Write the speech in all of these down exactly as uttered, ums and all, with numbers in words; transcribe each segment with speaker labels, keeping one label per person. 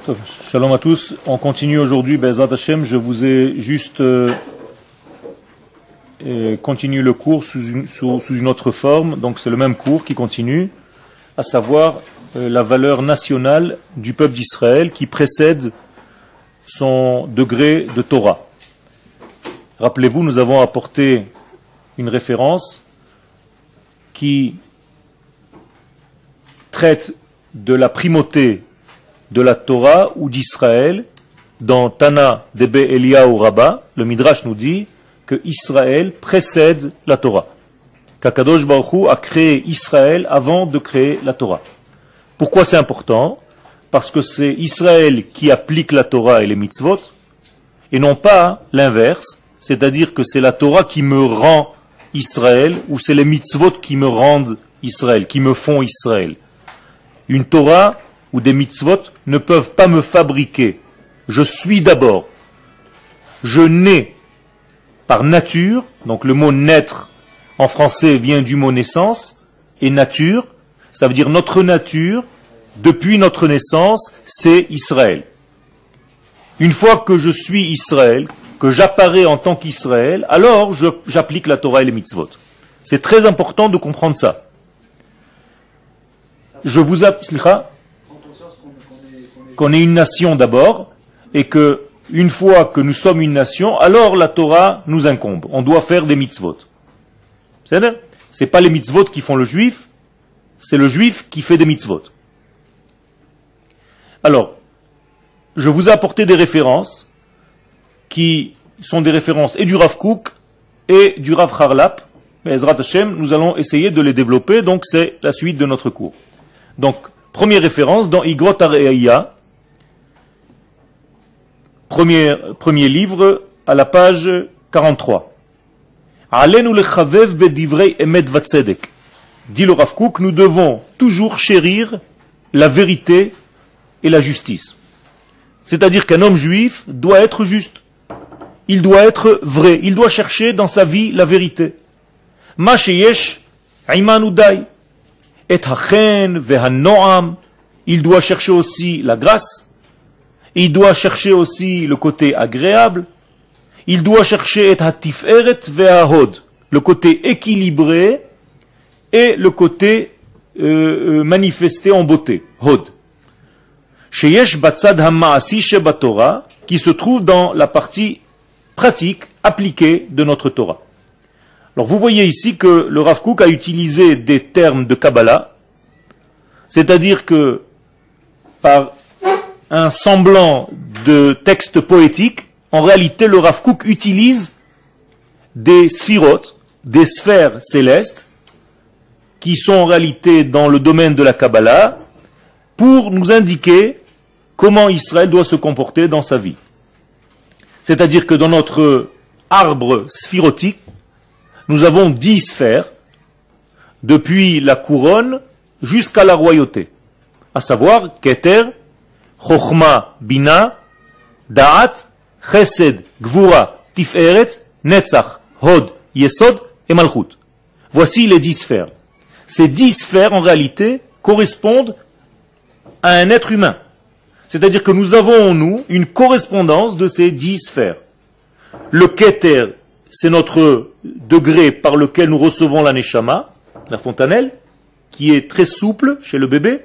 Speaker 1: Shalom à tous, on continue aujourd'hui, Be'ezrat Hashem, je vous ai juste euh, continué le cours sous une, sous, sous une autre forme, donc c'est le même cours qui continue, à savoir euh, la valeur nationale du peuple d'Israël qui précède son degré de Torah. Rappelez-vous, nous avons apporté une référence qui traite de la primauté de la Torah ou d'Israël. Dans Tana Debe Eliyahu Rabbah, le Midrash nous dit que Israël précède la Torah. Qu'Akadosh Baruch Hu a créé Israël avant de créer la Torah. Pourquoi c'est important? Parce que c'est Israël qui applique la Torah et les mitzvot, et non pas l'inverse, c'est-à-dire que c'est la Torah qui me rend Israël, ou c'est les mitzvot qui me rendent Israël, qui me font Israël. Une Torah ou des mitzvot ne peuvent pas me fabriquer. Je suis d'abord. Je nais par nature, donc le mot naître en français vient du mot naissance, et nature, ça veut dire notre nature, depuis notre naissance, c'est Israël. Une fois que je suis Israël, que j'apparais en tant qu'Israël, alors je, j'applique la Torah et les mitzvot. C'est très important de comprendre ça. Je vous applique qu'on est une nation d'abord, et que une fois que nous sommes une nation, alors la Torah nous incombe. On doit faire des mitzvot. C'est-à-dire, c'est pas les mitzvot qui font le juif, c'est le juif qui fait des mitzvot. Alors, je vous ai apporté des références qui sont des références et du Rav Kook et du Rav Harlap. Mais Ezrat Hashem, nous allons essayer de les développer, donc c'est la suite de notre cours. Donc, première référence dans Igrot Areia, premier, premier livre, à la page quarante-trois. Alenu lechavev bedivrei emet vatzedek. Dit le Rav Kook, nous devons toujours chérir la vérité et la justice. C'est-à-dire qu'un homme juif doit être juste. Il doit être vrai. Il doit chercher dans sa vie la vérité. Ma sheyesh imanu dai. Et hachen ve'hanoam. Il doit chercher aussi la grâce. Il doit chercher aussi le côté agréable. Il doit chercher et hatiferet ve'ahod. Le côté équilibré et le côté euh, manifesté en beauté. Hod. Sheyesh batzad ha'ma'asi sheba Torah, qui se trouve dans la partie pratique, appliquée de notre Torah. Alors vous voyez ici que le Rav Kook a utilisé des termes de Kabbalah, c'est-à-dire que par un semblant de texte poétique, en réalité le Rav Kook utilise des sphirotes, des sphères célestes, qui sont en réalité dans le domaine de la Kabbalah, pour nous indiquer comment Israël doit se comporter dans sa vie. C'est-à-dire que dans notre arbre sphirotique, nous avons dix sphères, depuis la couronne jusqu'à la royauté. À savoir, Keter, Chochma, Bina, Da'at, Chesed, Gvura, Tiferet, Netzach, Hod, Yesod et Malchut. Voici les dix sphères. Ces dix sphères, en réalité, correspondent à un être humain. C'est-à-dire que nous avons en nous une correspondance de ces dix sphères. Le Keter, c'est notre degré par lequel nous recevons la Neshama, la fontanelle, qui est très souple chez le bébé.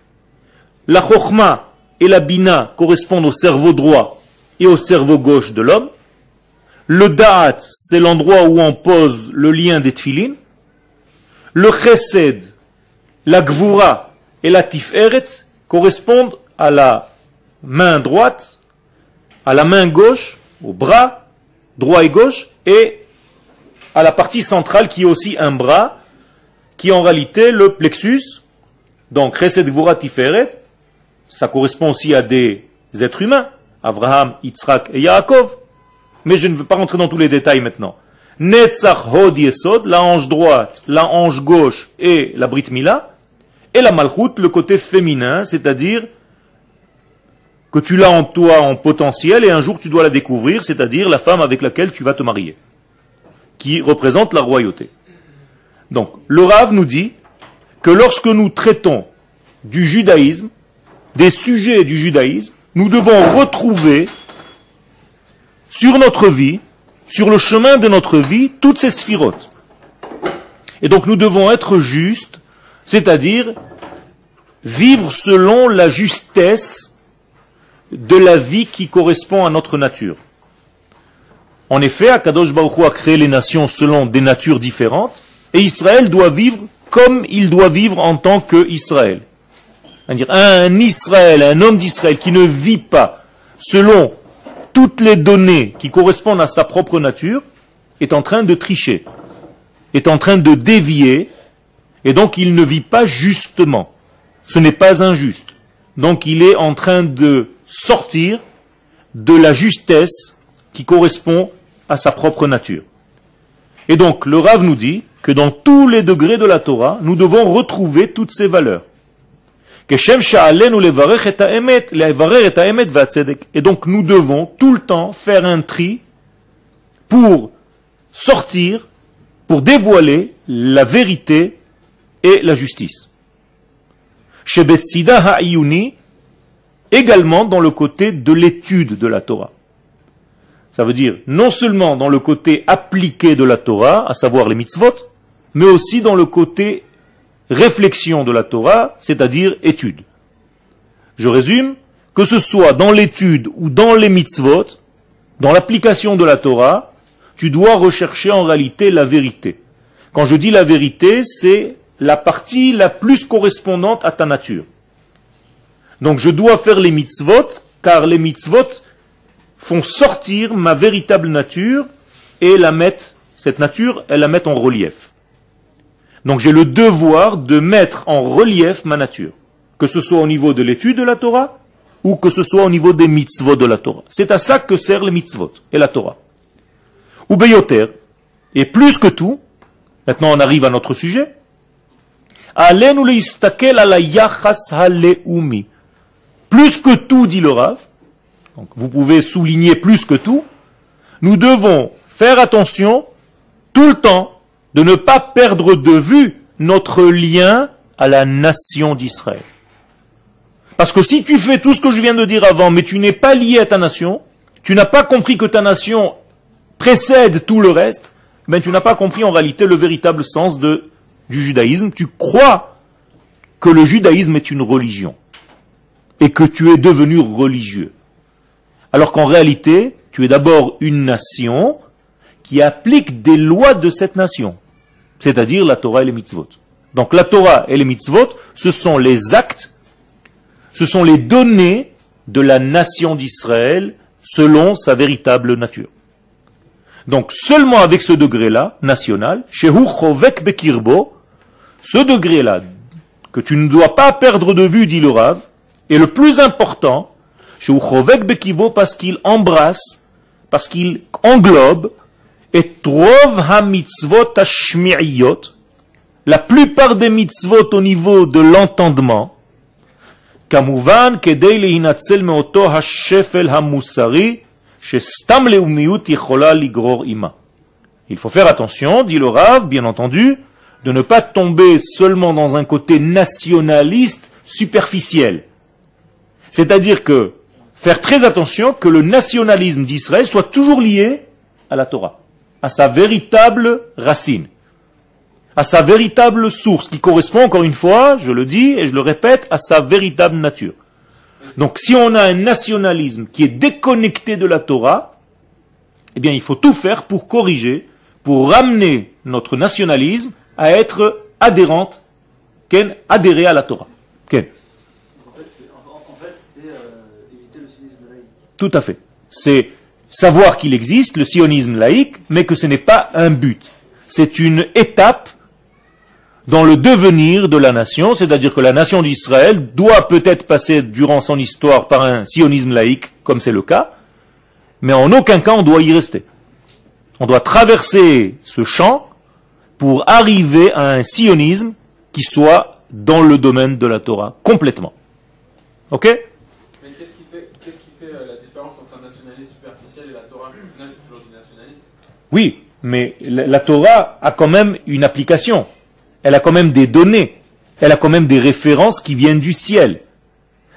Speaker 1: La Chochma et la Bina correspondent au cerveau droit et au cerveau gauche de l'homme. Le Da'at, c'est l'endroit où on pose le lien des Tfilin. Le Chesed, la Gvura et la Tiferet correspondent à la main droite, à la main gauche, au bras droit et gauche, et à la partie centrale qui est aussi un bras, qui est en réalité le plexus. Donc, Chesed, Gvura, Tiferet, ça correspond aussi à des êtres humains, Abraham, Yitzhak et Yaakov, mais je ne veux pas rentrer dans tous les détails maintenant. Netzach, Hod, Yesod, la hanche droite, la hanche gauche et la Brit Mila, et la Malchut, le côté féminin, c'est-à-dire que tu l'as en toi en potentiel et un jour tu dois la découvrir, c'est-à-dire la femme avec laquelle tu vas te marier, qui représente la royauté. Donc, le Rav nous dit que lorsque nous traitons du judaïsme, des sujets du judaïsme, nous devons retrouver sur notre vie, sur le chemin de notre vie, toutes ces sphirotes. Et donc nous devons être justes, c'est-à-dire vivre selon la justesse de la vie qui correspond à notre nature. En effet, Akadosh Baruch Hu a créé les nations selon des natures différentes, et Israël doit vivre comme il doit vivre en tant qu'Israël. C'est-à-dire un Israël, un homme d'Israël qui ne vit pas selon toutes les données qui correspondent à sa propre nature, est en train de tricher, est en train de dévier, et donc il ne vit pas justement. Ce n'est pas injuste. Donc il est en train de sortir de la justesse qui correspond à sa propre nature. Et donc le Rav nous dit que dans tous les degrés de la Torah, nous devons retrouver toutes ces valeurs. Et donc nous devons tout le temps faire un tri pour sortir, pour dévoiler la vérité et la justice. Chez Betsida Ha'iyuni, également dans le côté de l'étude de la Torah. Ça veut dire non seulement dans le côté appliqué de la Torah, à savoir les mitzvot, mais aussi dans le côté réflexion de la Torah, c'est-à-dire étude. Je résume, que ce soit dans l'étude ou dans les mitzvot, dans l'application de la Torah, tu dois rechercher en réalité la vérité. Quand je dis la vérité, c'est la partie la plus correspondante à ta nature. Donc je dois faire les mitzvot, car les mitzvot font sortir ma véritable nature et la mettent, cette nature, elle la met en relief. Donc j'ai le devoir de mettre en relief ma nature, que ce soit au niveau de l'étude de la Torah ou que ce soit au niveau des mitzvot de la Torah. C'est à ça que servent les mitzvot et la Torah. Ou beyoter, et plus que tout, maintenant on arrive à notre sujet, alenu leistakel ala yachas haleumi. Plus que tout, dit le Rav, donc vous pouvez souligner plus que tout, nous devons faire attention tout le temps de ne pas perdre de vue notre lien à la nation d'Israël. Parce que si tu fais tout ce que je viens de dire avant, mais tu n'es pas lié à ta nation, tu n'as pas compris que ta nation précède tout le reste, ben tu n'as pas compris en réalité le véritable sens de, du judaïsme. Tu crois que le judaïsme est une religion et que tu es devenu religieux. Alors qu'en réalité, tu es d'abord une nation qui applique des lois de cette nation, c'est-à-dire la Torah et les mitzvot. Donc la Torah et les mitzvot, ce sont les actes, ce sont les données de la nation d'Israël selon sa véritable nature. Donc seulement avec ce degré-là, national, Shehu Chovek Bekirbo, ce degré-là, que tu ne dois pas perdre de vue, dit le Rav, est le plus important, Shehu Chovek Bekirbo, parce qu'il embrasse, parce qu'il englobe, et trov ha-mitzvot ha-shmi'iyot, la plupart des mitzvot au niveau de l'entendement, kamuvan kedei lehinatzel meoto ha-shefel ha-musari, shestam leumiyut yichola ligror ima. Il faut faire attention, dit le Rav, bien entendu, de ne pas tomber seulement dans un côté nationaliste superficiel. C'est-à-dire que, faire très attention que le nationalisme d'Israël soit toujours lié à la Torah, à sa véritable racine, à sa véritable source, qui correspond, encore une fois, je le dis et je le répète, à sa véritable nature. Donc si on a un nationalisme qui est déconnecté de la Torah, eh bien il faut tout faire pour corriger, pour ramener notre nationalisme à être adhérente, ken, adhérer à la Torah. Ken.
Speaker 2: En fait, c'est, en, en fait, c'est euh, éviter le sionisme laïque.
Speaker 1: Tout à fait. C'est savoir qu'il existe, le sionisme laïque, mais que ce n'est pas un but. C'est une étape dans le devenir de la nation, c'est-à-dire que la nation d'Israël doit peut-être passer durant son histoire par un sionisme laïque, comme c'est le cas, mais en aucun cas on doit y rester. On doit traverser ce champ pour arriver à un sionisme qui soit dans le domaine de la Torah, complètement. Ok ?
Speaker 3: Mais qu'est-ce qui fait, qu'est-ce qui fait euh, la différence entre un nationalisme superficiel et la Torah ? Au final, c'est toujours du nationalisme.
Speaker 1: Oui, mais la, la Torah a quand même une application. Elle a quand même des données. Elle a quand même des références qui viennent du ciel.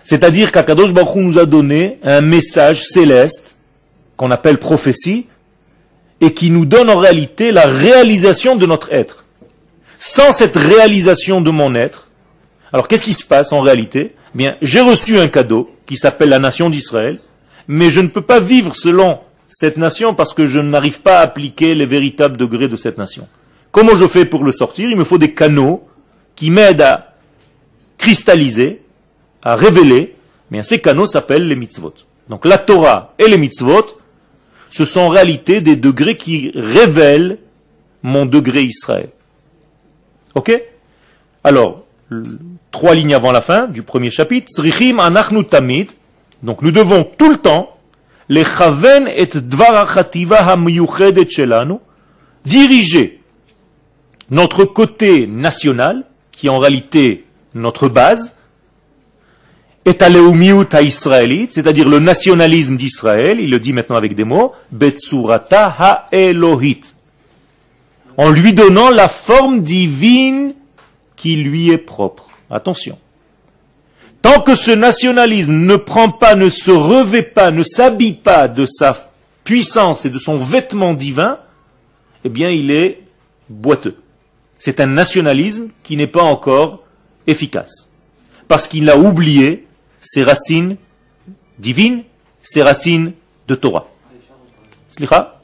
Speaker 1: C'est-à-dire qu'Akadosh Baruch Hu nous a donné un message céleste, qu'on appelle prophétie, et qui nous donne en réalité la réalisation de notre être. Sans cette réalisation de mon être, alors qu'est-ce qui se passe en réalité? Eh bien, j'ai reçu un cadeau qui s'appelle la nation d'Israël, mais je ne peux pas vivre selon cette nation parce que je n'arrive pas à appliquer les véritables degrés de cette nation. Comment je fais pour le sortir? Il me faut des canaux qui m'aident à cristalliser, à révéler, mais ces canaux s'appellent les mitzvot. Donc la Torah et les mitzvot, ce sont en réalité des degrés qui révèlent mon degré Israël. Ok? Alors, trois lignes avant la fin du premier chapitre, Tzrichim anachnu tamid, donc nous devons tout le temps, les chaven et dvar hachativa hamiyuchedet shelanu, diriger notre côté national, qui est en réalité notre base, et aleumiyut ha-israélite, c'est-à-dire le nationalisme d'Israël, il le dit maintenant avec des mots, betsurata ha-elohit, en lui donnant la forme divine qui lui est propre. Attention. Tant que ce nationalisme ne prend pas, ne se revêt pas, ne s'habille pas de sa puissance et de son vêtement divin, eh bien il est boiteux. C'est un nationalisme qui n'est pas encore efficace. Parce qu'il a oublié ses racines divines, ses racines de Torah. Slicha?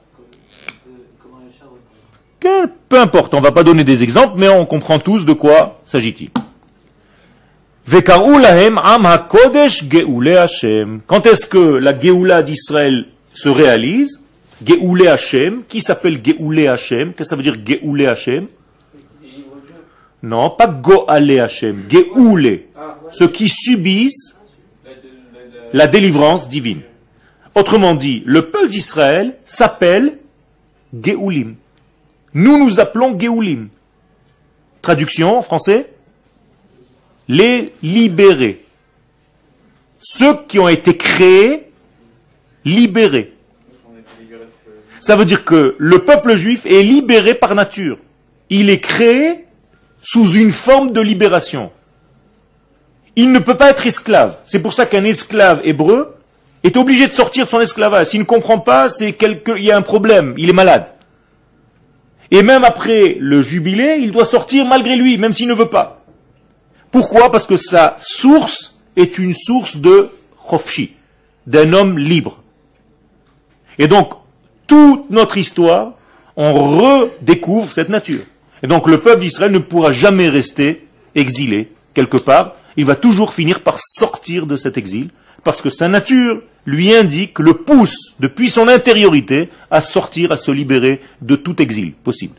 Speaker 1: Peu importe, on ne va pas donner des exemples, mais on comprend tous de quoi s'agit-il. Quand est-ce que la Géoula d'Israël se réalise? Géoulé Hashem, qui s'appelle Géoulé Hashem? Qu'est-ce que ça veut dire Géoulé Hashem? Non, pas Goalé Hashem, Géoulé, ceux qui subissent la délivrance divine. Autrement dit, le peuple d'Israël s'appelle Géoulim. Nous nous appelons Géoulim. Traduction en français? Les libérés. Ceux qui ont été créés, libérés. Ça veut dire que le peuple juif est libéré par nature. Il est créé sous une forme de libération. Il ne peut pas être esclave. C'est pour ça qu'un esclave hébreu est obligé de sortir de son esclavage. S'il ne comprend pas, c'est quelque... il y a un problème, il est malade. Et même après le jubilé, il doit sortir malgré lui, même s'il ne veut pas. Pourquoi? Parce que sa source est une source de chofshi, d'un homme libre. Et donc, toute notre histoire, on redécouvre cette nature. Et donc, le peuple d'Israël ne pourra jamais rester exilé quelque part. Il va toujours finir par sortir de cet exil, parce que sa nature lui indique, le pousse depuis son intériorité à sortir, à se libérer de tout exil possible.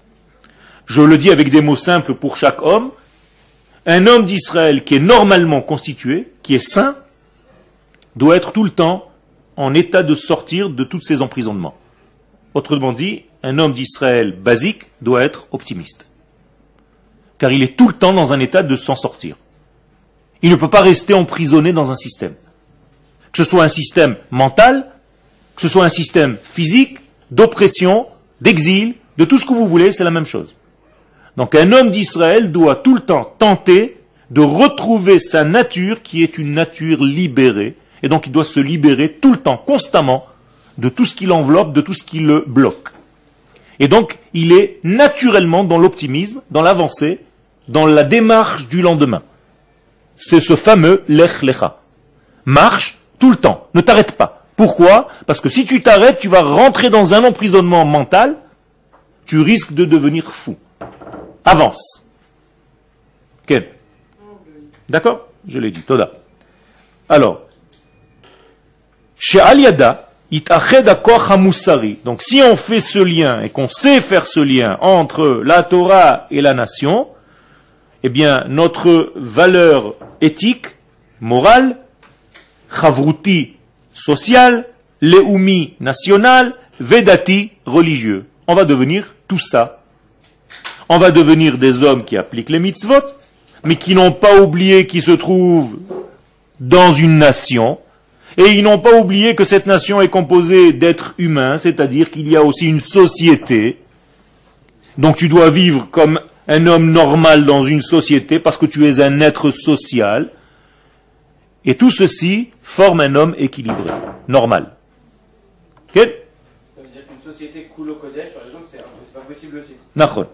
Speaker 1: Je le dis avec des mots simples pour chaque homme. Un homme d'Israël qui est normalement constitué, qui est saint, doit être tout le temps en état de sortir de tous ses emprisonnements. Autrement dit, un homme d'Israël basique doit être optimiste. Car il est tout le temps dans un état de s'en sortir. Il ne peut pas rester emprisonné dans un système. Que ce soit un système mental, que ce soit un système physique, d'oppression, d'exil, de tout ce que vous voulez, c'est la même chose. Donc un homme d'Israël doit tout le temps tenter de retrouver sa nature qui est une nature libérée. Et donc il doit se libérer tout le temps, constamment, de tout ce qui l'enveloppe, de tout ce qui le bloque. Et donc il est naturellement dans l'optimisme, dans l'avancée, dans la démarche du lendemain. C'est ce fameux Lech Lecha. Marche tout le temps, ne t'arrête pas. Pourquoi? Parce que si tu t'arrêtes, tu vas rentrer dans un emprisonnement mental, tu risques de devenir fou. Avance. Quel? D'accord? Je l'ai dit. Toda. Alors, chez Aliada, itached hakoach hamusari. Donc, si on fait ce lien et qu'on sait faire ce lien entre la Torah et la nation, eh bien, notre valeur éthique, morale, chavruti, sociale, leumi, national, vedati, religieux. On va devenir tout ça. On va devenir des hommes qui appliquent les mitzvot, mais qui n'ont pas oublié qu'ils se trouvent dans une nation, et ils n'ont pas oublié que cette nation est composée d'êtres humains, c'est-à-dire qu'il y a aussi une société. Donc tu dois vivre comme un homme normal dans une société, parce que tu es un être social, Et tout ceci forme un homme équilibré, normal. Ok?
Speaker 2: Ça veut dire qu'une société coule au Kodesh, par exemple, c'est c'est pas possible aussi.
Speaker 1: Nachon.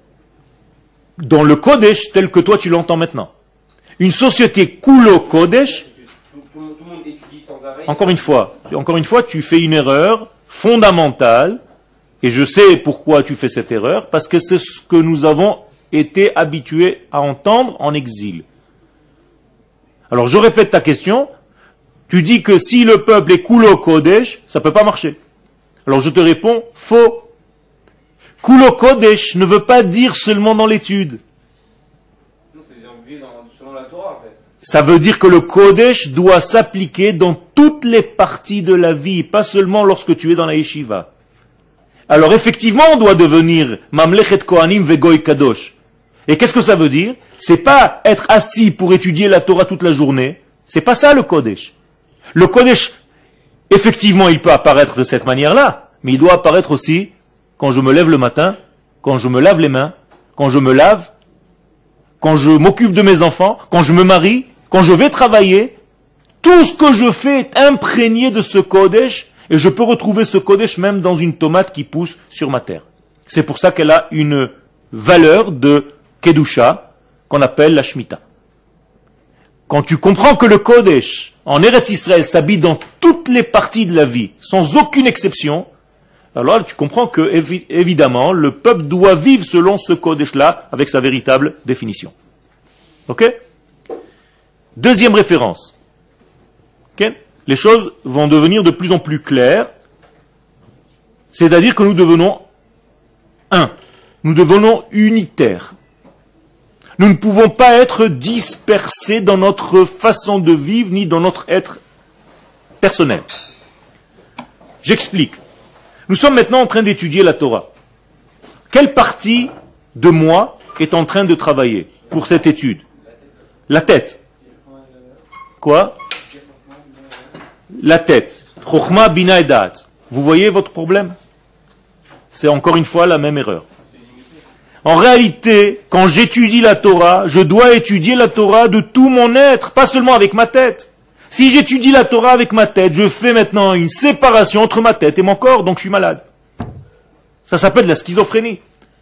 Speaker 1: Dans le Kodesh tel que toi tu l'entends maintenant. Une société coule au Kodesh,
Speaker 2: Tout, tout- tout le monde étudie sans arrêt.
Speaker 1: encore une fois, encore une fois, tu fais une erreur fondamentale, et je sais pourquoi tu fais cette erreur, parce que c'est ce que nous avons été habitués à entendre en exil. Alors je répète ta question, tu dis que si le peuple est Kulo Kodesh, ça ne peut pas marcher. Alors je te réponds, faux. Kulo Kodesh ne veut pas dire seulement dans l'étude.
Speaker 2: Non, c'est des gens qui vivent dans- selon la Torah, en fait.
Speaker 1: Ça veut dire que le Kodesh doit s'appliquer dans toutes les parties de la vie, pas seulement lorsque tu es dans la yeshiva. Alors effectivement, on doit devenir Mamlechet Kohanim Vegoy Kadosh. Et qu'est-ce que ça veut dire? C'est pas être assis pour étudier la Torah toute la journée. C'est pas ça le Kodesh. Le Kodesh, effectivement, il peut apparaître de cette manière-là, mais il doit apparaître aussi quand je me lève le matin, quand je me lave les mains, quand je me lave, quand je m'occupe de mes enfants, quand je me marie, quand je vais travailler. Tout ce que je fais est imprégné de ce Kodesh, et je peux retrouver ce Kodesh même dans une tomate qui pousse sur ma terre. C'est pour ça qu'elle a une valeur de Kedusha, qu'on appelle la Shemitah. Quand tu comprends que le Kodesh, en Eretz Israël, s'habille dans toutes les parties de la vie, sans aucune exception, alors tu comprends que, évi- évidemment, le peuple doit vivre selon ce Kodesh-là, avec sa véritable définition. Ok? Deuxième référence. Ok? Les choses vont devenir de plus en plus claires, c'est-à-dire que nous devenons un. Nous devenons unitaires. Nous ne pouvons pas être dispersés dans notre façon de vivre, ni dans notre être personnel. J'explique. Nous sommes maintenant en train d'étudier la Torah. Quelle partie de moi est en train de travailler pour cette étude? La tête. Quoi? La tête. Chokhma, Bina et Da'at. Vous voyez votre problème? C'est encore une fois la même erreur. En réalité, quand j'étudie la Torah, je dois étudier la Torah de tout mon être, pas seulement avec ma tête. Si j'étudie la Torah avec ma tête, je fais maintenant une séparation entre ma tête et mon corps, donc je suis malade. Ça s'appelle la schizophrénie.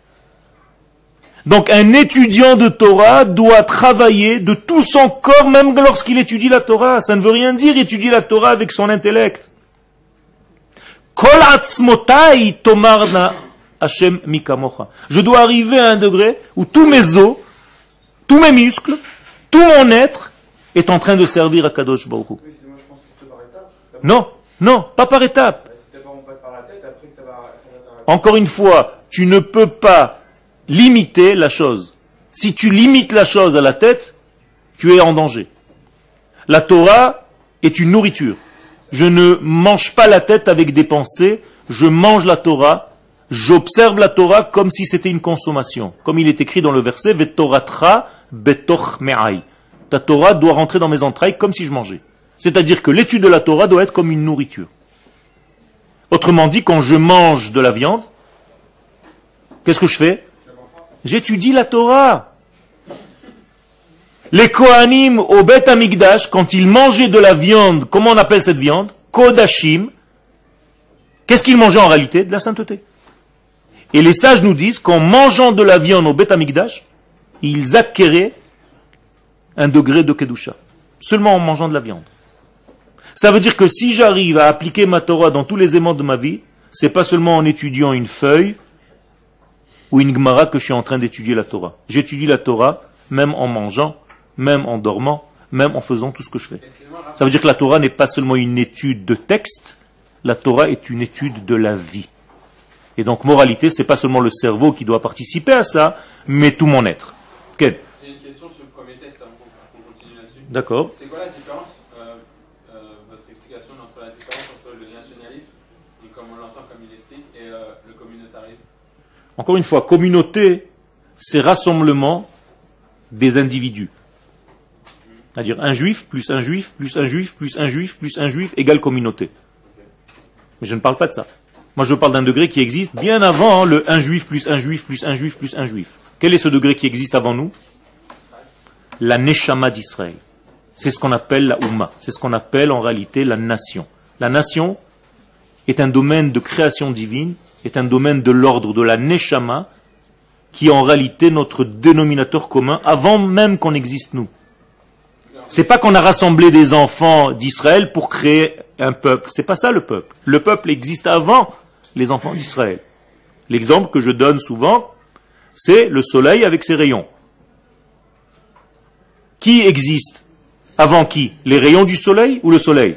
Speaker 1: Donc un étudiant de Torah doit travailler de tout son corps, même lorsqu'il étudie la Torah. Ça ne veut rien dire étudier la Torah avec son intellect. Kol atzmotai tomarna Hashem mikamocha. Je dois arriver à un degré où tous mes os, tous mes muscles, tout mon être est en train de servir à Kadosh Baruch Hu.
Speaker 2: Oui, c'est- moi je pense que c'est par étapes. D'abord,
Speaker 1: Non, non, pas par étapes.
Speaker 2: bah, si d'abord on passe par la tête, après que ça va. ça va dans la-
Speaker 1: Encore une fois, tu ne peux pas limiter la chose. Si tu limites la chose à la tête, tu es en danger. La Torah est une nourriture. Je ne mange pas la tête avec des pensées, je mange la Torah, j'observe la Torah comme si c'était une consommation. Comme il est écrit dans le verset, Vetoratra betoch me'ai. Ta Torah doit rentrer dans mes entrailles comme si je mangeais. C'est-à-dire que l'étude de la Torah doit être comme une nourriture. Autrement dit, quand je mange de la viande, qu'est-ce que je fais? J'étudie la Torah. Les Kohanim au Beth Amikdash, quand ils mangeaient de la viande, comment on appelle cette viande? Kodashim. Qu'est-ce qu'ils mangeaient en réalité? De la sainteté. Et les sages nous disent qu'en mangeant de la viande au Beth Amikdash, ils acquéraient un degré de Kedusha. Seulement en mangeant de la viande. Ça veut dire que si j'arrive à appliquer ma Torah dans tous les aimants de ma vie, c'est pas seulement en étudiant une feuille ou une Gemara que je suis en train d'étudier la Torah. J'étudie la Torah même en mangeant, même en dormant, même en faisant tout ce que je fais.
Speaker 3: Excusez-moi,
Speaker 1: Ça veut dire que la Torah n'est pas seulement une étude de texte, la Torah est une étude de la vie. Et donc, moralité, c'est pas seulement le cerveau qui doit participer à ça, mais tout mon être. Quel?
Speaker 3: j'ai une question sur le premier test avant qu'on qu'on continue là-dessus.
Speaker 1: D'accord.
Speaker 3: C'est quoi la différence, euh, euh, votre explication entre la différence entre le nationalisme, et comme on l'entend, comme il explique, et euh, le communautarisme?
Speaker 1: Encore une fois, communauté, c'est rassemblement des individus. C'est-à-dire un juif, plus un juif, plus un juif, plus un juif, plus un juif, égale communauté. Mais je ne parle pas de ça. Moi, je parle d'un degré qui existe bien avant le un juif, plus un juif, plus un juif, plus un juif. Quel est ce degré qui existe avant nous? La Neshama d'Israël. C'est ce qu'on appelle la Oumma. C'est ce qu'on appelle en réalité la nation. La nation est un domaine de création divine, est un domaine de l'ordre de la Neshama, qui est en réalité notre dénominateur commun avant même qu'on existe nous. C'est pas qu'on a rassemblé des enfants d'Israël pour créer un peuple. C'est pas ça le peuple. Le peuple existe avant les enfants d'Israël. L'exemple que je donne souvent, c'est le soleil avec ses rayons. Qui existe avant qui? Les rayons du soleil ou le soleil?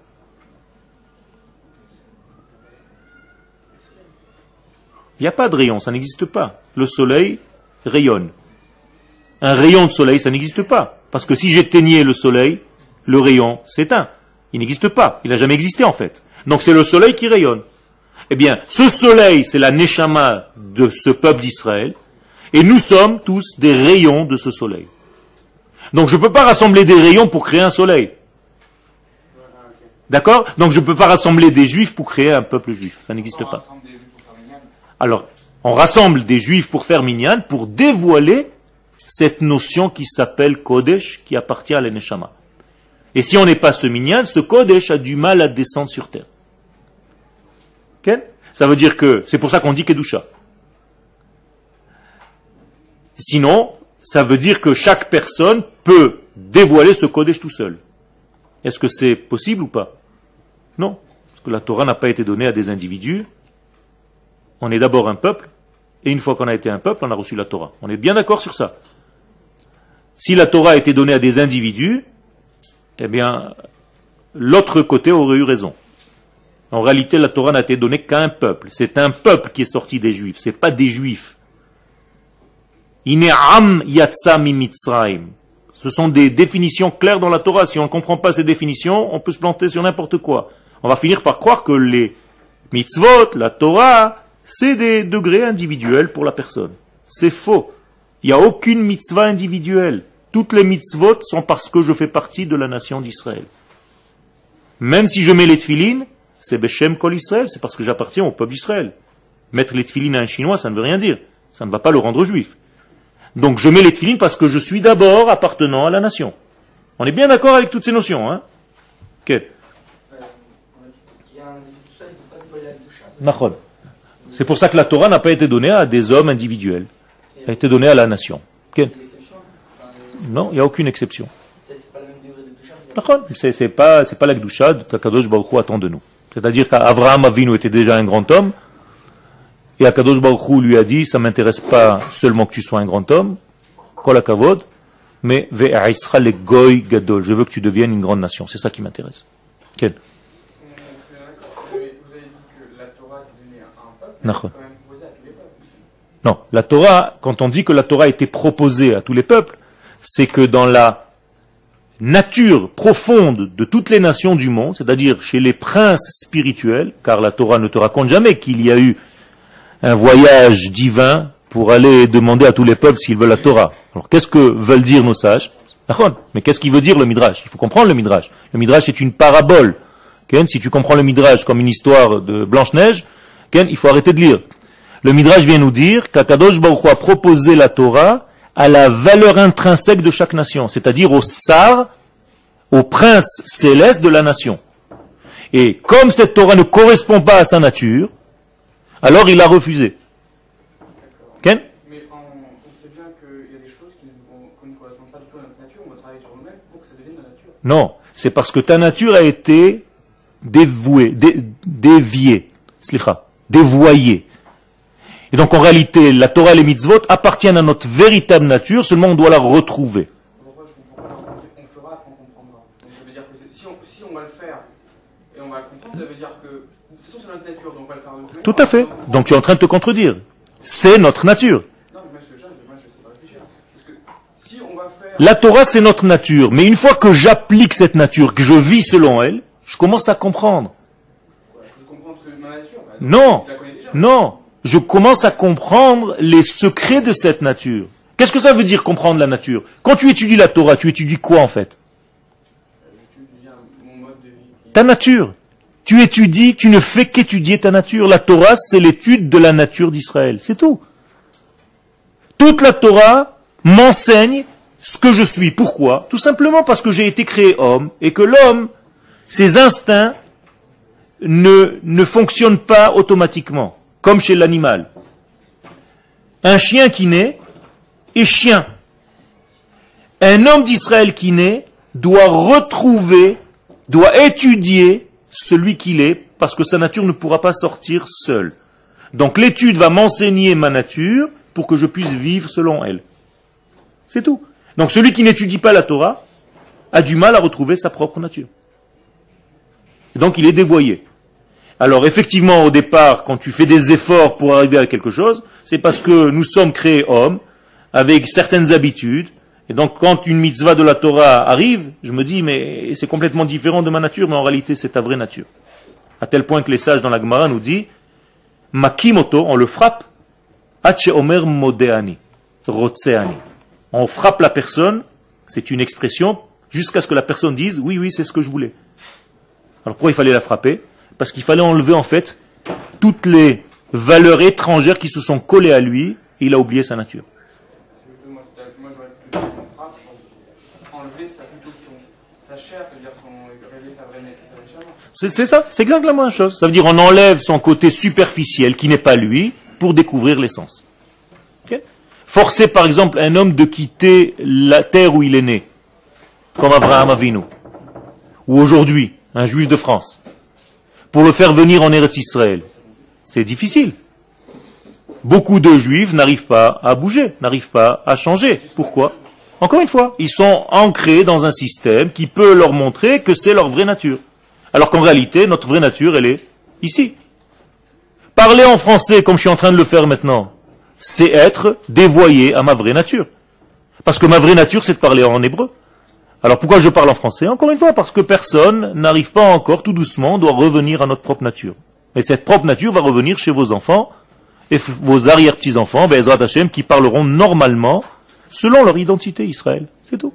Speaker 1: Il n'y a pas de rayon, ça n'existe pas. Le soleil rayonne. Un rayon de soleil, ça n'existe pas. Parce que si j'éteignais le soleil, le rayon s'éteint. Il n'existe pas. Il n'a jamais existé en fait. Donc c'est le soleil qui rayonne. Eh bien, ce soleil, c'est la neshama de ce peuple d'Israël. Et nous sommes tous des rayons de ce soleil. Donc je ne peux pas rassembler des rayons pour créer un soleil. D'accord? Donc je ne peux pas rassembler des juifs pour créer un peuple juif. Ça n'existe pas. Alors, on rassemble des juifs pour faire minyan, pour dévoiler cette notion qui s'appelle Kodesh, qui appartient à la Neshama. Et si on n'est pas ce minyan, ce Kodesh a du mal à descendre sur terre. Okay? Ça veut dire que, c'est pour ça qu'on dit Kedusha. Sinon, ça veut dire que chaque personne peut dévoiler ce Kodesh tout seul. Est-ce que c'est possible ou pas? Non. Parce que la Torah n'a pas été donnée à des individus. On est d'abord un peuple, et une fois qu'on a été un peuple, on a reçu la Torah. On est bien d'accord sur ça. Si la Torah a été donnée à des individus, eh bien, l'autre côté aurait eu raison. En réalité, la Torah n'a été donnée qu'à un peuple. C'est un peuple qui est sorti des Juifs, c'est pas des Juifs. Ine'am yatsa mi Mitzrayim. Ce sont des définitions claires dans la Torah. Si on ne comprend pas ces définitions, on peut se planter sur n'importe quoi. On va finir par croire que les mitzvot, la Torah, c'est des degrés individuels pour la personne. C'est faux. Il n'y a aucune mitzvah individuelle. Toutes les mitzvot sont parce que je fais partie de la nation d'Israël. Même si je mets les tefilines, c'est Beshem Kol Israël, c'est parce que j'appartiens au peuple d'Israël. Mettre les tefilines à un chinois, ça ne veut rien dire. Ça ne va pas le rendre juif. Donc je mets les tefilines parce que je suis d'abord appartenant à la nation. On est bien d'accord avec toutes ces notions, hein? Ok. Nachon. C'est pour ça que la Torah n'a pas été donnée à des hommes individuels. Elle a été donnée à la nation. Okay. Non, il n'y a aucune exception. C'est, c'est pas, c'est pas la Kedusha qu'Akadosh Baruch Hu attend de nous. C'est-à-dire qu'Avraham Avinu était déjà un grand homme, et Akadosh Baruch Hu lui a dit, ça m'intéresse pas seulement que tu sois un grand homme, kol hakavod, mais ve'aisra le goy gadol, je veux que tu deviennes une grande nation. C'est ça qui m'intéresse. Okay. Non, la Torah, quand on dit que la Torah a été proposée à tous les peuples, c'est que dans la nature profonde de toutes les nations du monde, c'est-à-dire chez les princes spirituels, car la Torah ne te raconte jamais qu'il y a eu un voyage divin pour aller demander à tous les peuples s'ils veulent la Torah. Alors qu'est-ce que veulent dire nos sages? Mais qu'est-ce qu'il veut dire le Midrash? Il faut comprendre le Midrash. Le Midrash est une parabole. Si tu comprends le Midrash comme une histoire de Blanche-Neige, il faut arrêter de lire. Le Midrash vient nous dire qu'Akadosh Baruch Hu a proposé la Torah à la valeur intrinsèque de chaque nation, c'est-à-dire au sar, au prince céleste de la nation. Et comme cette Torah ne correspond pas à sa nature, alors il a refusé. Okay?
Speaker 2: Mais on, on sait bien qu'il y a des choses qui ne, qui ne correspondent pas du tout à notre nature, on va travailler sur nous-mêmes pour que ça devienne la nature.
Speaker 1: Non, c'est parce que ta nature a été dévouée, dé, déviée, slicha, dévoyée. Et donc en réalité, la Torah et les mitzvot appartiennent à notre véritable nature, seulement on doit la retrouver.
Speaker 2: Pourquoi je comprends pas? On fera quand on comprendra. Donc ça veut dire que si on, si on va le faire et on va le comprendre, ça veut dire que de toute façon c'est notre nature, donc on va le faire de nous.
Speaker 1: Tout à fait. Donc tu es en train de te contredire. C'est notre nature.
Speaker 2: Non, mais moi je, moi, je sais pas réfléchir. Parce que si on va faire...
Speaker 1: La Torah c'est notre nature, mais une fois que j'applique cette nature, que je vis selon elle, je commence à comprendre.
Speaker 2: Ouais, je comprends que c'est ma nature. Bah,
Speaker 1: non,
Speaker 2: je la connais déjà.
Speaker 1: non. Je commence à comprendre les secrets de cette nature. Qu'est-ce que ça veut dire comprendre la nature? Quand tu étudies la Torah, tu étudies quoi en fait?
Speaker 2: Mon mode de vie.
Speaker 1: Ta nature. Tu étudies, tu ne fais qu'étudier ta nature. La Torah, c'est l'étude de la nature d'Israël. C'est tout. Toute la Torah m'enseigne ce que je suis. Pourquoi? Tout simplement parce que j'ai été créé homme et que l'homme, ses instincts ne, ne fonctionnent pas automatiquement, comme chez l'animal. Un chien qui naît est chien. Un homme d'Israël qui naît doit retrouver, doit étudier celui qu'il est, parce que sa nature ne pourra pas sortir seule. Donc l'étude va m'enseigner ma nature pour que je puisse vivre selon elle. C'est tout. Donc celui qui n'étudie pas la Torah a du mal à retrouver sa propre nature. Et donc il est dévoyé. Alors effectivement, au départ, quand tu fais des efforts pour arriver à quelque chose, c'est parce que nous sommes créés hommes, avec certaines habitudes, et donc quand une mitzvah de la Torah arrive, je me dis, mais c'est complètement différent de ma nature, mais en réalité c'est ta vraie nature. À tel point que les sages dans la Gemara nous disent, Makimoto, on le frappe, Ache Omer Modeani, Rotseani. On frappe la personne, c'est une expression, jusqu'à ce que la personne dise, oui, oui, c'est ce que je voulais. Alors pourquoi il fallait la frapper? Parce qu'il fallait enlever en fait toutes les valeurs étrangères qui se sont collées à lui, et il a oublié sa nature.
Speaker 2: Moi, moi j'aurais expliqué qu'on frappe, enlever sa, plutôt son, sa chair, c'est-à-dire son, révéler sa vraie nature.
Speaker 1: C'est, c'est ça, c'est exactement la même chose. Ça veut dire on enlève son côté superficiel qui n'est pas lui pour découvrir l'essence. Okay? Forcer par exemple un homme de quitter la terre où il est né, comme Abraham Avinu, ou aujourd'hui un juif de France, pour le faire venir en Eretz Israël, c'est difficile. Beaucoup de juifs n'arrivent pas à bouger, n'arrivent pas à changer. Pourquoi? Encore une fois, ils sont ancrés dans un système qui peut leur montrer que c'est leur vraie nature. Alors qu'en réalité, notre vraie nature, elle est ici. Parler en français, comme je suis en train de le faire maintenant, c'est être dévoyé à ma vraie nature. Parce que ma vraie nature, c'est de parler en hébreu. Alors pourquoi je parle en français? Encore une fois, parce que personne n'arrive pas encore, tout doucement, doit revenir à notre propre nature. Et cette propre nature va revenir chez vos enfants et f- vos arrière-petits-enfants, Be'ezrat Hashem, qui parleront normalement selon leur identité Israël. C'est tout.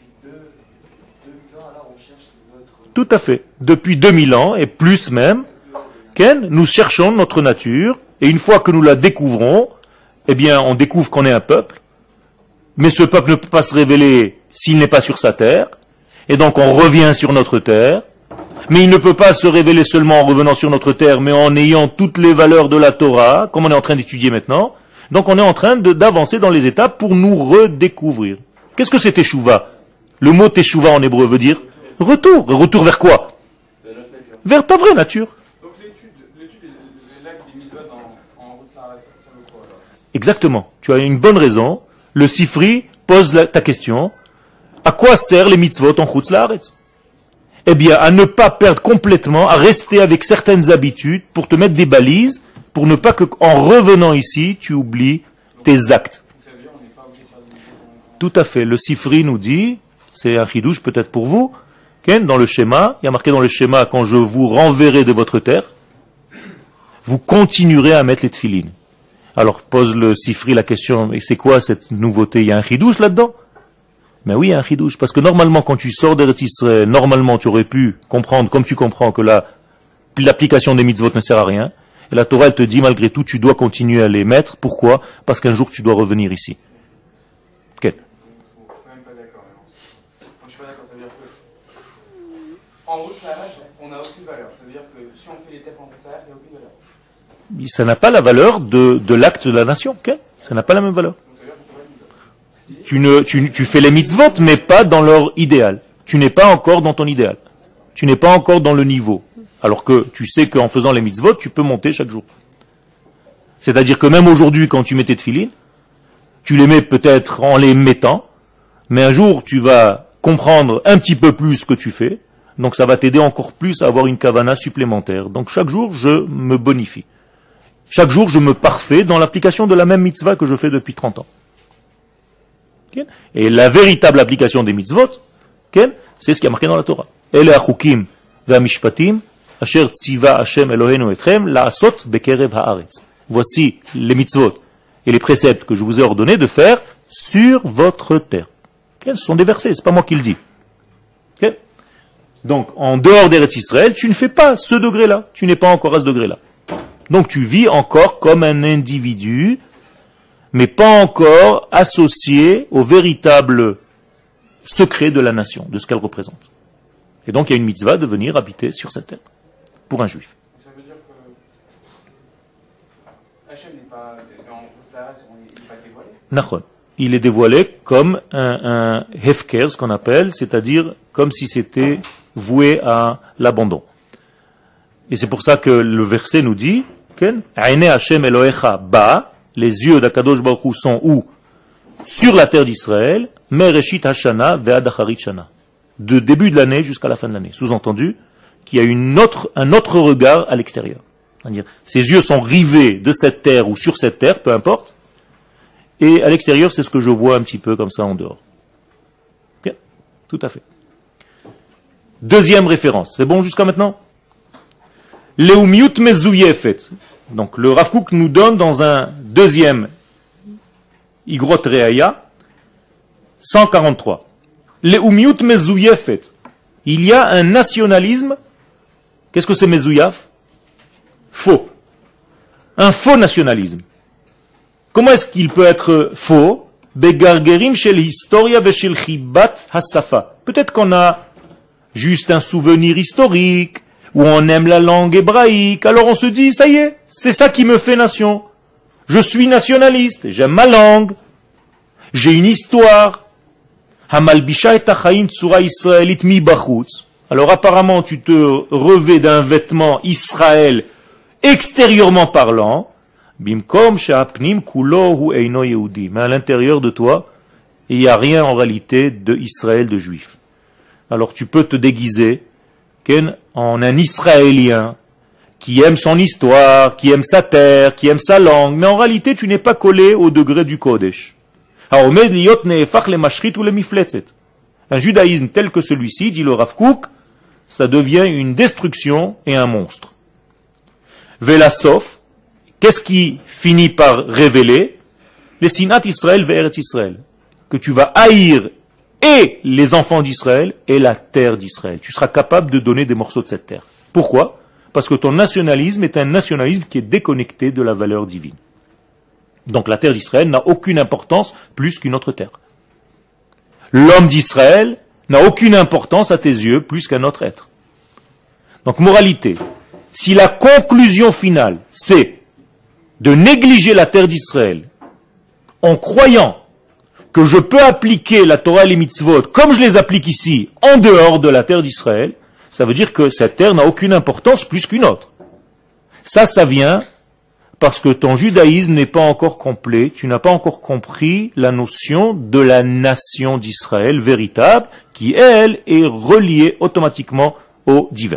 Speaker 1: Tout à fait. Depuis deux mille ans, et plus même, Ken, nous cherchons notre nature, et une fois que nous la découvrons, eh bien, on découvre qu'on est un peuple, mais ce peuple ne peut pas se révéler s'il n'est pas sur sa terre, et donc on revient sur notre terre, mais il ne peut pas se révéler seulement en revenant sur notre terre, mais en ayant toutes les valeurs de la Torah, comme on est en train d'étudier maintenant. Donc on est en train de, d'avancer dans les étapes pour nous redécouvrir. Qu'est-ce que c'est Teshuva? Le mot Teshuva en hébreu veut dire retour. Retour vers quoi? Vers ta vraie nature.
Speaker 2: Donc l'étude, l'étude et l'acte des mitzvot en route là, ça veut quoi alors?
Speaker 1: Exactement. Tu as une bonne raison. Le Sifri pose la, ta question. À quoi servent les mitzvot en Chutz La'aretz? Eh bien, à ne pas perdre complètement, à rester avec certaines habitudes pour te mettre des balises, pour ne pas que, en revenant ici, tu oublies tes actes.
Speaker 2: Donc ça veut dire on n'est pas obligé de faire des mitzvot.
Speaker 1: Tout à fait. Le Sifri nous dit, c'est un chidouche peut-être pour vous, Ken, dans le schéma, il y a marqué dans le schéma, quand je vous renverrai de votre terre, vous continuerez à mettre les tefilines. Alors pose le Sifri la question, et c'est quoi cette nouveauté? Il y a un chidouche là-dedans? Mais oui, il y a un chidouche, parce que normalement, quand tu sors d'Eretz Israël, normalement, tu aurais pu comprendre, comme tu comprends, que la, l'application des mitzvot ne sert à rien. Et la Torah, elle te dit, malgré tout, tu dois continuer à les mettre. Pourquoi? Parce qu'un jour, tu dois revenir ici. Ok.
Speaker 2: Je suis même pas d'accord. Non, je suis pas d'accord. Ça veut dire que en route là, on n'a aucune valeur. Ça veut dire que si on fait les tests en route là, il n'y a aucune valeur.
Speaker 1: Ça n'a pas la valeur de, de l'acte de la nation. Okay, ça n'a pas la même valeur. Tu, ne, tu, tu fais les mitzvot, mais pas dans leur idéal. Tu n'es pas encore dans ton idéal. Tu n'es pas encore dans le niveau. Alors que tu sais qu'en faisant les mitzvot, tu peux monter chaque jour. C'est-à-dire que même aujourd'hui, quand tu mets tes tefilines, tu les mets peut-être en les mettant, mais un jour, tu vas comprendre un petit peu plus ce que tu fais, donc ça va t'aider encore plus à avoir une kavana supplémentaire. Donc chaque jour, je me bonifie. Chaque jour, je me parfais dans l'application de la même mitzvah que je fais depuis trente ans. Et la véritable application des mitzvot, c'est ce qui est marqué dans la Torah. Ele achukim ve'amishpatim asher tziva Hashem Eloheinu etchem la'asot bekerev haaretz. Voici les mitzvot et les préceptes que je vous ai ordonné de faire sur votre terre. Ce sont des versets, c'est pas moi qui le dis. Donc, en dehors d'Eretz Israël, tu ne fais pas ce degré-là. Tu n'es pas encore à ce degré-là. Donc, tu vis encore comme un individu, mais pas encore associé au véritable secret de la nation, de ce qu'elle représente. Et donc il y a une mitzvah de venir habiter sur cette terre, pour un juif.
Speaker 2: Ça veut dire que Hachem n'est pas, en Routlara, il n'est pas dévoilé.
Speaker 1: Nachon. Il est dévoilé comme un, un hefker, ce qu'on appelle, c'est-à-dire comme si c'était voué à l'abandon. Et c'est pour ça que le verset nous dit, Aine Hashem Elohecha ba, les yeux d'Akadosh Baruch Hu sont où? Sur la terre d'Israël, Mereshit Hashana ve'ad Acharit Shana. De début de l'année jusqu'à la fin de l'année. Sous-entendu qu'il y a une autre, un autre regard à l'extérieur. C'est-à-dire, ses yeux sont rivés de cette terre ou sur cette terre, peu importe. Et à l'extérieur, c'est ce que je vois un petit peu comme ça en dehors. Bien, tout à fait. Deuxième référence. C'est bon jusqu'à maintenant? Leumiut mezouyefet. Donc le Rav Kook nous donne dans un deuxième Igrot Reaya, cent quarante-trois. Leumiut mezouyefet. Il y a un nationalisme. Qu'est-ce que c'est mezouyaf? Faux. Un faux nationalisme. Comment est-ce qu'il peut être faux? Begargerim shel historia veshel chibat hasafa. Peut-être qu'on a juste un souvenir historique, où on aime la langue hébraïque, alors on se dit, ça y est, c'est ça qui me fait nation. Je suis nationaliste, j'aime ma langue, j'ai une histoire. Hamalbisha et tachaim tsura israélit mi bachutz. Alors apparemment, tu te revêts d'un vêtement Israël extérieurement parlant, bimkom she'apnim kulo hu eino yehudi. Mais à l'intérieur de toi, il n'y a rien en réalité de Israël, de juif. Alors tu peux te déguiser en un Israélien qui aime son histoire, qui aime sa terre, qui aime sa langue, mais en réalité tu n'es pas collé au degré du Kodesh. Un judaïsme tel que celui-ci, dit le Rav Kook, ça devient une destruction et un monstre. Vélasof, qu'est-ce qui finit par révéler? Les sinat Israël ve'eretz Israël, que tu vas haïr et les enfants d'Israël et la terre d'Israël. Tu seras capable de donner des morceaux de cette terre. Pourquoi? Parce que ton nationalisme est un nationalisme qui est déconnecté de la valeur divine. Donc la terre d'Israël n'a aucune importance plus qu'une autre terre. L'homme d'Israël n'a aucune importance à tes yeux plus qu'un autre être. Donc moralité, si la conclusion finale c'est de négliger la terre d'Israël en croyant que je peux appliquer la Torah et les mitzvot comme je les applique ici, en dehors de la terre d'Israël, ça veut dire que cette terre n'a aucune importance plus qu'une autre. Ça, ça vient parce que ton judaïsme n'est pas encore complet, tu n'as pas encore compris la notion de la nation d'Israël véritable, qui, elle, est reliée automatiquement au divin.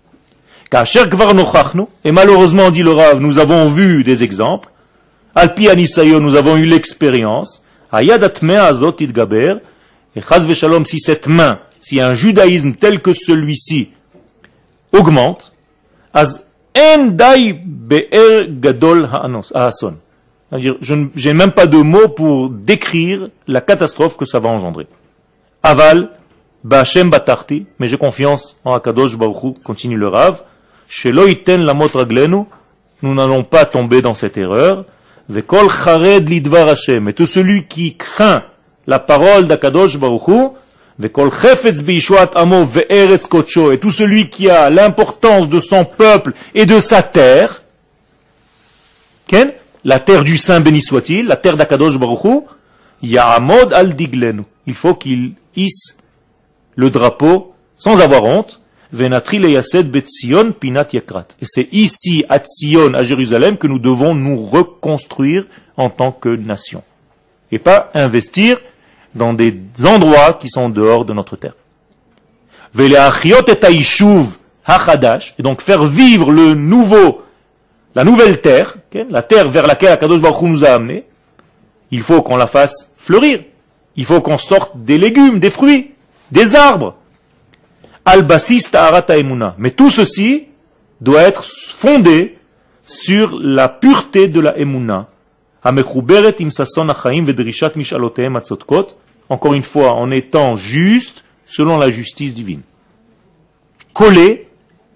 Speaker 1: Et malheureusement, dit le Rav, nous avons vu des exemples, Alpi Anisayon, nous avons eu l'expérience, Azot idgaber, et chas v'shalom, si cette main, si un judaïsme tel que celui-ci augmente, az en dai be'er gadol ha'ason. C'est-à-dire, je n'ai même pas de mots pour décrire la catastrophe que ça va engendrer. Aval, ba'ashem batarti, mais j'ai confiance en Akadosh Baruch Hu, continue le Rav, shelo iten lamot raglenu, nous n'allons pas tomber dans cette erreur, Vekol chared lidvar Hashem, et tout celui qui craint la parole d'Akadosh Baruch Hu, Vekol chefetz beishuat amo ve'eretz kodsho, et tout celui qui a l'importance de son peuple et de sa terre, Ken, la terre du Saint béni soit-il, la terre d'Akadosh Baruch Hu, Ya'amod al diglenu, il faut qu'il hisse le drapeau sans avoir honte, Venatri leyased betzion pinat yakrat. Et c'est ici, à Tzion, à Jérusalem, que nous devons nous reconstruire en tant que nation. Et pas investir dans des endroits qui sont dehors de notre terre. Veleachiot et haishuv hachadash, et donc faire vivre le nouveau, la nouvelle terre, okay, la terre vers laquelle Akadosh Baruch Hu nous a amenés, il faut qu'on la fasse fleurir. Il faut qu'on sorte des légumes, des fruits, des arbres. Al-Basis Ta'arat Ha'emuna. Mais tout ceci doit être fondé sur la pureté de la Emuna. Hamechuberet im sason hachaim vedrishat mishalotehem atzotkot. Encore une fois, en étant juste selon la justice divine. Collé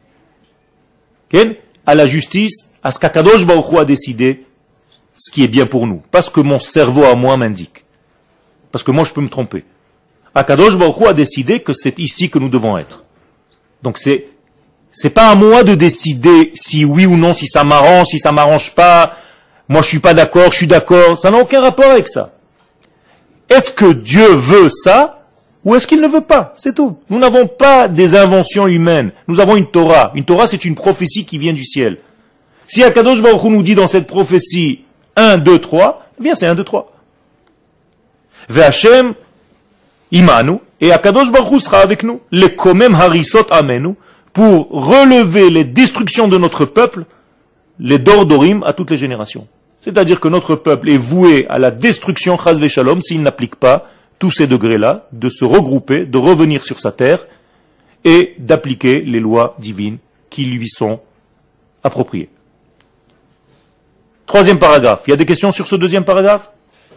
Speaker 1: à la justice, à ce qu'Akadosh Baruch Hu a décidé, ce qui est bien pour nous. Pas ce que mon cerveau à moi m'indique. Parce que moi je peux me tromper. Akadosh Baruch Hu a décidé que c'est ici que nous devons être. Donc c'est c'est pas à moi de décider si oui ou non, si ça m'arrange, si ça m'arrange pas. Moi je suis pas d'accord, je suis d'accord. Ça n'a aucun rapport avec ça. Est-ce que Dieu veut ça ou est-ce qu'il ne veut pas? C'est tout. Nous n'avons pas des inventions humaines. Nous avons une Torah. Une Torah, c'est une prophétie qui vient du ciel. Si Akadosh Baruch Hu nous dit dans cette prophétie un, deux, trois, eh bien c'est un, deux, trois. Ve'Hashem imanu, et Akadosh Baruch Hu sera avec nous. Les komem harisot amenu, pour relever les destructions de notre peuple, les dordorim à toutes les générations. C'est-à-dire que notre peuple est voué à la destruction, chas v'shalom, s'il n'applique pas tous ces degrés-là, de se regrouper, de revenir sur sa terre, et d'appliquer les lois divines qui lui sont appropriées. Troisième paragraphe. Il y a des questions sur ce deuxième paragraphe?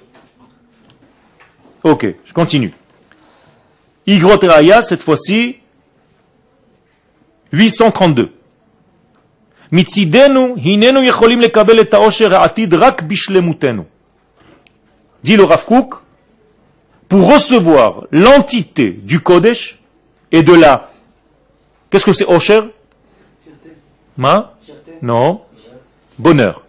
Speaker 1: Ok, je continue. Igrot Raya, cette fois-ci, huit cent trente-deux. Mitzidenu, hinenu yecholim lekabel et haosher ha'atid rak bishlemutenu. Dit le Rav Kook, pour recevoir l'entité du Kodesh et de la... Qu'est-ce que c'est Osher? Ma? Non. Bonheur.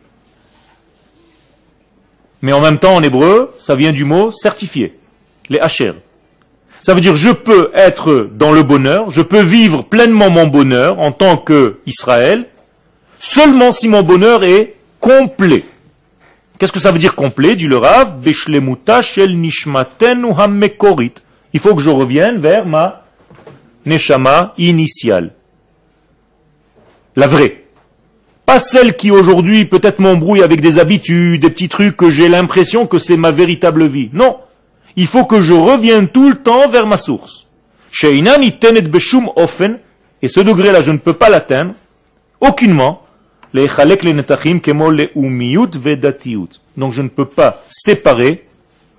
Speaker 1: Mais en même temps, en hébreu, ça vient du mot certifié. Les Asher. Ça veut dire, je peux être dans le bonheur, je peux vivre pleinement mon bonheur en tant qu'Israël, seulement si mon bonheur est complet. Qu'est-ce que ça veut dire complet, dit le Rav? Beshlemuta shel nishmatenu hamekorit. Il faut que je revienne vers ma neshama initiale. La vraie. Pas celle qui aujourd'hui peut-être m'embrouille avec des habitudes, des petits trucs que j'ai l'impression que c'est ma véritable vie. Non. Il faut que je revienne tout le temps vers ma source. Et ce degré-là, je ne peux pas l'atteindre, aucunement. Donc je ne peux pas séparer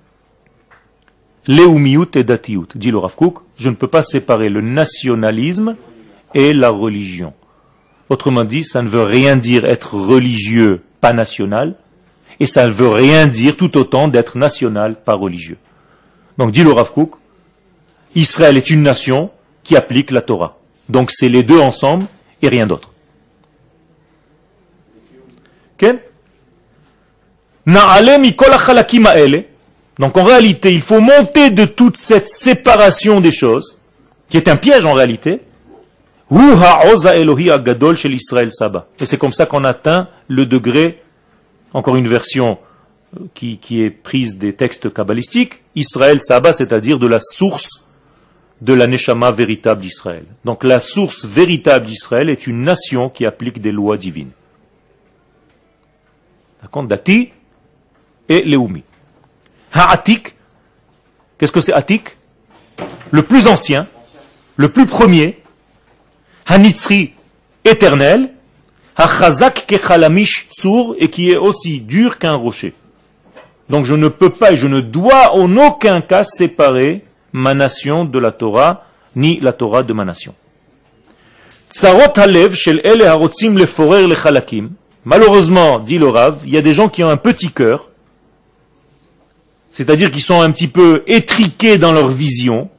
Speaker 1: leumiyut et datiyut. Dit le Rav Kook, je ne peux pas séparer le nationalisme et la religion. Autrement dit, ça ne veut rien dire être religieux, pas national, et ça ne veut rien dire tout autant d'être national, pas religieux. Donc, dit le Rav Kook, Israël est une nation qui applique la Torah. Donc, c'est les deux ensemble et rien d'autre. Ok? Donc, en réalité, il faut monter de toute cette séparation des choses, qui est un piège en réalité. Et c'est comme ça qu'on atteint le degré, encore une version qui, qui est prise des textes kabbalistiques, Israël Saba, c'est-à-dire de la source de la Neshama véritable d'Israël. Donc la source véritable d'Israël est une nation qui applique des lois divines. D'accord? Dati et Leumi. Ha'atik, qu'est-ce que c'est Atik? Le plus ancien, le plus premier, Hanitzri, éternel, Hachazak kechalamish tsur, et qui est aussi dur qu'un rocher. Donc je ne peux pas et je ne dois en aucun cas séparer ma nation de la Torah, ni la Torah de ma nation. Tsarot halev shel ele harotzim leforer lechalakim. Malheureusement, dit le Rav, il y a des gens qui ont un petit cœur, c'est-à-dire qui sont un petit peu étriqués dans leur vision,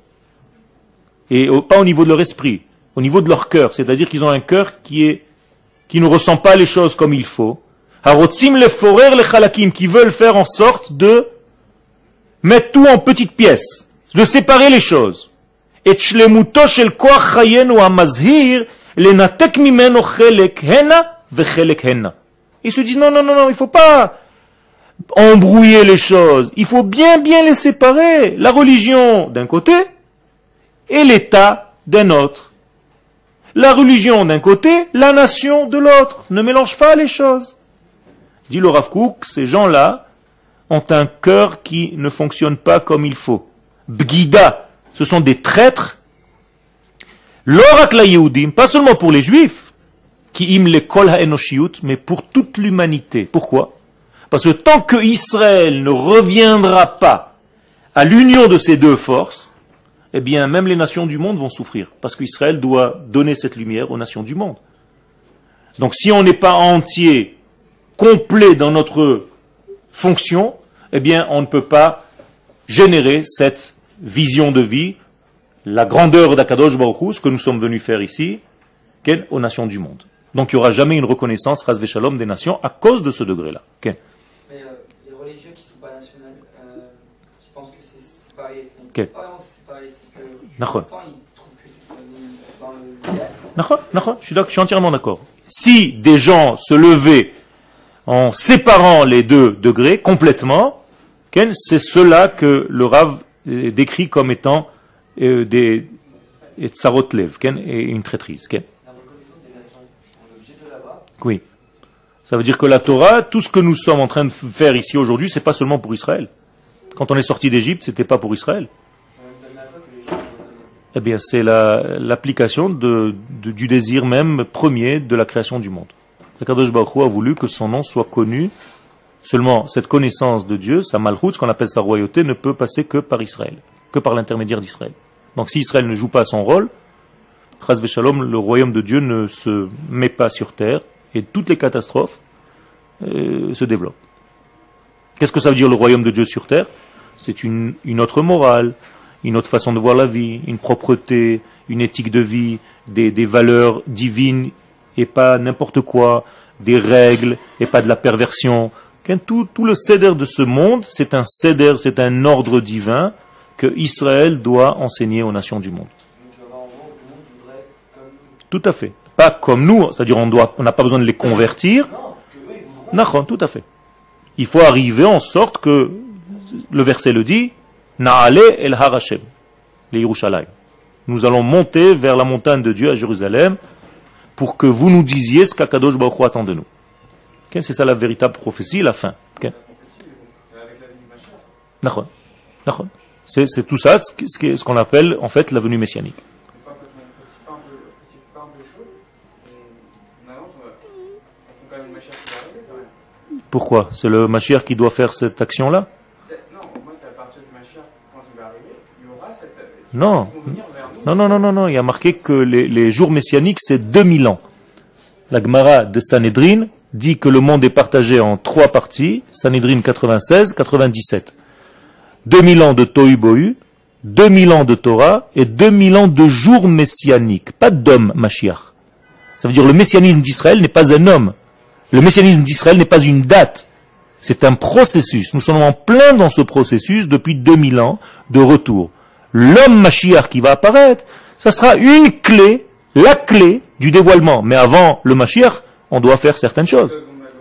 Speaker 1: et au, pas au niveau de leur esprit, au niveau de leur cœur, c'est-à-dire qu'ils ont un cœur qui est, qui ne ressent pas les choses comme il faut. Harotzim leforer lechalakim, qui veulent faire en sorte de mettre tout en petites pièces, de séparer les choses. Et shlemuto shel koach chayenu hamazhir lenatek mimeno chelek hena vechelek hena. Ils se disent non, non, non, non, il ne faut pas embrouiller les choses. Il faut bien, bien les séparer. La religion d'un côté et l'État d'un autre. La religion d'un côté, la nation de l'autre. Ne mélange pas les choses. Dit le Rav Kook, ces gens-là ont un cœur qui ne fonctionne pas comme il faut. Bgida, ce sont des traîtres. L'orak la Yehudim, pas seulement pour les Juifs, qui im le kol ha'enoshiyut, mais pour toute l'humanité. Pourquoi? Parce que tant que Israël ne reviendra pas à l'union de ces deux forces, eh bien, même les nations du monde vont souffrir. Parce qu'Israël doit donner cette lumière aux nations du monde. Donc, si on n'est pas entier, complet dans notre fonction, eh bien, on ne peut pas générer cette vision de vie, la grandeur d'Akadosh Baruch Hu, ce que nous sommes venus faire ici, Ken, aux nations du monde. Donc il n'y aura jamais une reconnaissance, Chas v'Shalom, des nations à cause de ce degré-là. Ken.
Speaker 4: Mais euh, les religieux qui ne sont pas nationales, euh, je pense que c'est séparé.
Speaker 1: Ken.
Speaker 4: C'est pas vraiment séparé, c'est que
Speaker 1: Nachon.
Speaker 4: pour l'instant, ils trouvent que c'est dans le légal.
Speaker 1: Nachon, nachon, je suis, je suis entièrement d'accord. Si des gens se levaient en séparant les deux degrés complètement, Ken, c'est cela que le Rav euh, décrit comme étant euh, des tsarot lev, Ken, et une traîtrise. Ken.
Speaker 4: La reconnaissance des nations, on est obligé de là-bas.
Speaker 1: Oui. Ça veut dire que la Torah, tout ce que nous sommes en train de faire ici aujourd'hui, c'est pas seulement pour Israël. Quand on est sorti d'Égypte, c'était pas pour Israël.
Speaker 4: Ça va nous amener à quoi que les gens reconnaissent?
Speaker 1: Eh bien, c'est la, l'application de, de, du désir même premier de la création du monde. Akadosh Baruch Hu a voulu que son nom soit connu. Seulement, cette connaissance de Dieu, sa malchut, ce qu'on appelle sa royauté, ne peut passer que par Israël, que par l'intermédiaire d'Israël. Donc, si Israël ne joue pas son rôle, Chas v'Shalom, le royaume de Dieu ne se met pas sur terre et toutes les catastrophes euh, se développent. Qu'est-ce que ça veut dire le royaume de Dieu sur terre? C'est une, une autre morale, une autre façon de voir la vie, une propreté, une éthique de vie, des, des valeurs divines et pas n'importe quoi, des règles et pas de la perversion. Tout, tout le seder de ce monde, c'est un seder, c'est un ordre divin que Israël doit enseigner aux nations du monde.
Speaker 4: Donc, il y aura en gros, le monde voudrait comme nous.
Speaker 1: Tout à fait. Pas comme nous, c'est-à-dire on doit, on n'a pas besoin de les convertir.
Speaker 4: Non, que eux, ils voudront.
Speaker 1: Nachon, tout à fait. Il faut arriver en sorte que, le verset le dit, Na'ale el har Hashem, les Yerushalayim. Nous allons monter vers la montagne de Dieu à Jérusalem pour que vous nous disiez ce qu'Akadosh Baruch Hu attend de nous. Okay? C'est ça la véritable prophétie, la fin. Okay?
Speaker 2: Avec la vie du Mashiach.
Speaker 1: Nachon. Nachon. C'est, c'est tout ça, ce, qui est- ce qu'on appelle en fait la venue messianique.
Speaker 2: C'est pas, c'est pas un peu, c'est pas un peu chaud. On, on avance, on va. On quand même le Mashiach qui va arriver quand même.
Speaker 1: Pourquoi? C'est le Mashiach qui doit faire cette action-là?
Speaker 2: C'est- Non, moi c'est à partir du Mashiach, quand il va arriver, il y aura cette.
Speaker 1: Non.
Speaker 2: Ils vont venir vers nous.
Speaker 1: Non, non, non, non, non. Il y a marqué que les, les jours messianiques, c'est deux mille ans. La Gemara de Sanhedrin dit que le monde est partagé en trois parties. Sanhedrin quatre-vingt-seize, quatre-vingt-dix-sept. deux mille ans de Tohu Bohu, deux mille ans de Torah et deux mille ans de jours messianiques. Pas d'homme Mashiach. Ça veut dire le messianisme d'Israël n'est pas un homme. Le messianisme d'Israël n'est pas une date. C'est un processus. Nous sommes en plein dans ce processus depuis deux mille ans de retour. L'homme Mashiach qui va apparaître, ça sera une clé, la clé du dévoilement. Mais avant le Mashiach, on doit faire certaines choses.